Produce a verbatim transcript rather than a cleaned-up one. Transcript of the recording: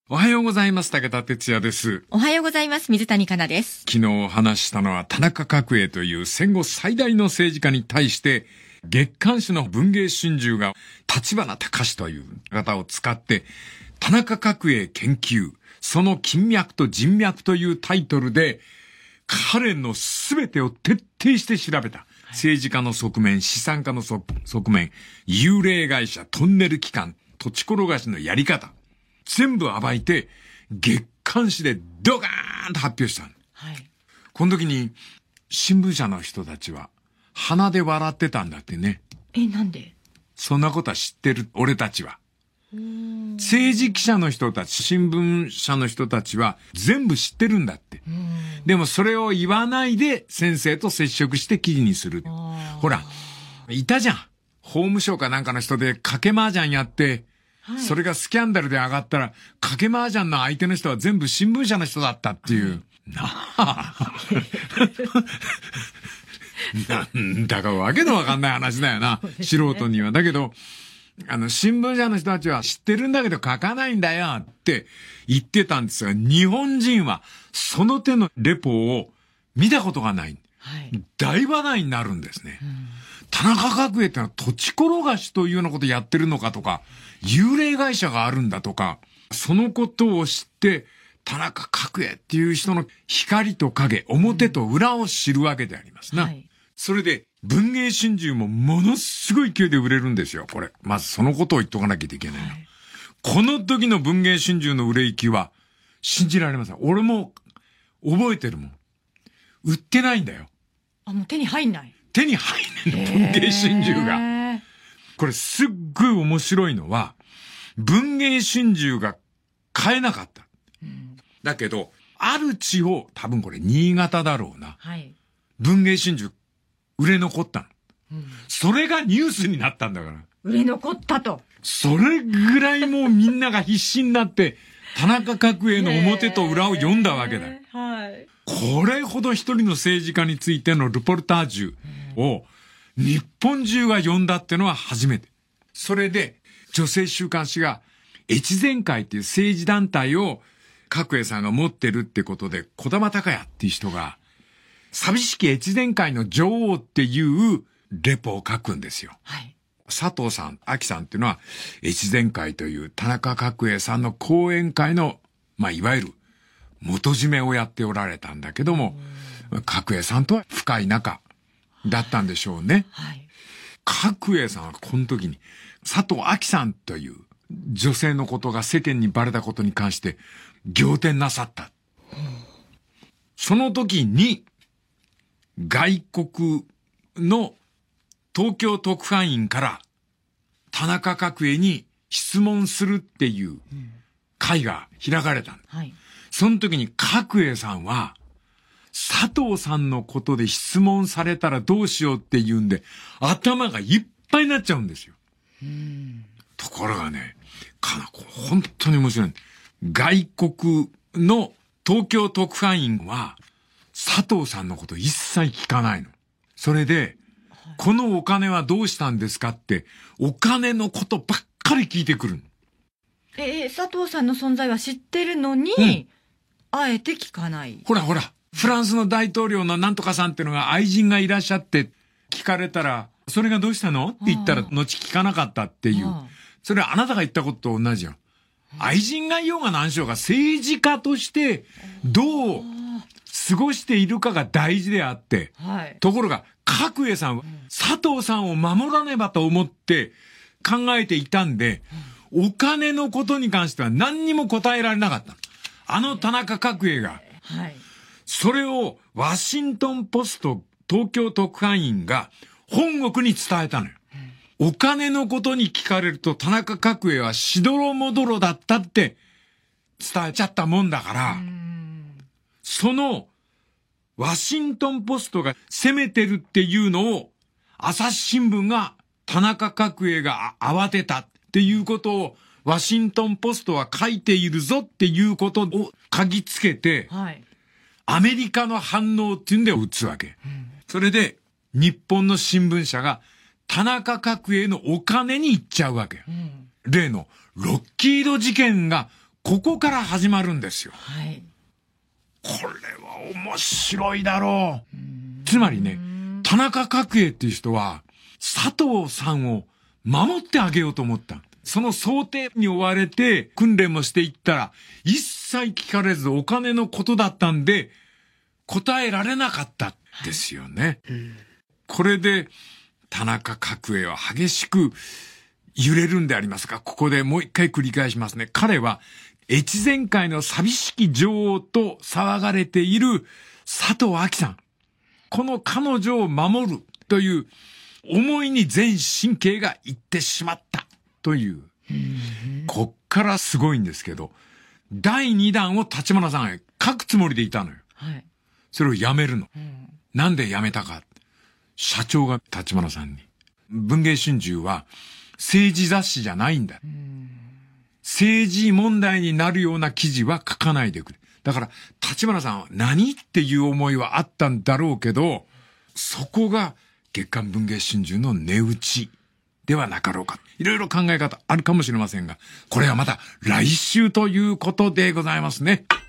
おはようございます。武田哲也です。 おはようございます。水谷香奈です。 昨日話したのは田中角栄という戦後最大の政治家に対して月刊誌の文藝春秋が立花隆という方を使って田中角栄研究、その金脈と人脈というタイトルで彼のすべてを徹底して調べた。政治家の側面、資産家の側面、幽霊会社、トンネル機関、土地転がしのやり方。全部暴いて、月刊誌でドカーンと発表したの。 はい。 この時に、新聞社の人たちは、鼻で笑ってたんだってね。 え、なんで？ そんなことは知ってる、俺たちは。政治記者の人たち、新聞社の人たちは、全部知ってるんだって。でもそれを言わないで、先生と接触して記事にする。ほら、いたじゃん。法務省かなんかの人で、賭け麻雀やって、はい、それがスキャンダルで上がったら、賭け麻雀の相手の人は全部新聞社の人だったっていう。はい、なあ。なんだかわけのわかんない話だよな。ね、素人には。だけど、あの、新聞社の人たちは知ってるんだけど書かないんだよって言ってたんですが、日本人はその手のレポを見たことがない。はい、大話題になるんですね。うん、田中角栄ってのは土地転がしというようなことやってるのかとか、幽霊会社があるんだとか、そのことを知って、田中角栄っていう人の光と影、表と裏を知るわけでありますな。はい、それで、文藝春秋もものすごい勢いで売れるんですよ、これ。まずそのことを言っとかなきゃいけないの。はい、この時の文藝春秋の売れ行きは、信じられません。俺も覚えてるもん。売ってないんだよ。 あ、もう手に入んない。 手に入んないの、文藝春秋が。これすっごい面白いのは、文藝春秋が買えなかった。うん、だけど、ある地方、多分これ新潟だろうな。はい、文藝春秋、売れ残ったの、うん。それがニュースになったんだから。 売れ残ったと。 それぐらいもうみんなが必死になって、田中角栄の表と裏を読んだわけだよ。はい。これほど一人の政治家についてのルポルタージュを日本中が読んだってのは初めて。それで女性週刊誌が越前会っていう政治団体を角栄さんが持ってるってことで、児玉隆也っていう人が寂しき越前会の女王っていうレポを書くんですよ。はい。佐藤さん、秋さんっていうのは越前会という田中角栄さんの講演会の、まあいわゆる元締めをやっておられたんだけども、角栄さんとは深い仲だったんでしょうね。はい。角栄さんはこの時に佐藤秋さんという女性のことが世間にバレたことに関して仰天なさった。うん、その時に外国の東京特派員から田中角栄に質問するっていう会が開かれた。うん、はい。その時に角栄さんは佐藤さんのことで質問されたらどうしようって言うんで頭がいっぱいになっちゃうんですよ。うん、ところがね、かなこ本当に面白い。外国の東京特派員は佐藤さんのこと一切聞かないの。それで、はい、このお金はどうしたんですかってお金のことばっかり聞いてくるの。 えー、佐藤さんの存在は知ってるのに、うん、あえて聞かない。 ほらほら、フランスの大統領のなんとかさんっていうのが愛人がいらっしゃって聞かれたら、それがどうしたのって言ったら後聞かなかったっていう。それはあなたが言ったことと同じよ。愛人がいようが何しようが政治家としてどう過ごしているかが大事であって。はい、ところが角栄さんは佐藤さんを守らねばと思って考えていたんで、お金のことに関しては何にも答えられなかった。あの田中角栄が。はい。それをワシントンポスト東京特派員が本国に伝えたのよ。うん、お金のことに聞かれると田中角栄はしどろもどろだったって伝えちゃったもんだから、そのワシントンポストが責めてるっていうのを朝日新聞が田中角栄が慌てたっていうことをワシントンポストは書いているぞっていうことを嗅ぎつけて、はい、アメリカの反応っていうんで打つわけ。うん、それで日本の新聞社が田中角栄のお金に行っちゃうわけ。うん、例のロッキード事件がここから始まるんですよ。 はい。 これは面白いだろう。つまりね、田中角栄っていう人は、佐藤さんを守ってあげようと思った。その想定に追われて訓練もしていったら、一切聞かれずお金のことだったんで、答えられなかったですよね。はい、うん、これで、田中角栄は激しく揺れるんでありますが、ここでもう一回繰り返しますね。彼は、越前海の寂しき女王と騒がれている佐藤亜紀さん。この彼女を守るという思いに全神経がいってしまったという。こっからすごいんですけど、だいにだんを立花さんへ書くつもりでいたのよ。はい、それをやめるの。うん、なんでやめたか。社長が立花さんに。文藝春秋は政治雑誌じゃないんだ。うん、政治問題になるような記事は書かないでくれ。だから、立花さんは何っていう思いはあったんだろうけど、そこが月刊文藝春秋の値打ちではなかろうか。いろいろ考え方あるかもしれませんが、これはまた来週ということでございますね。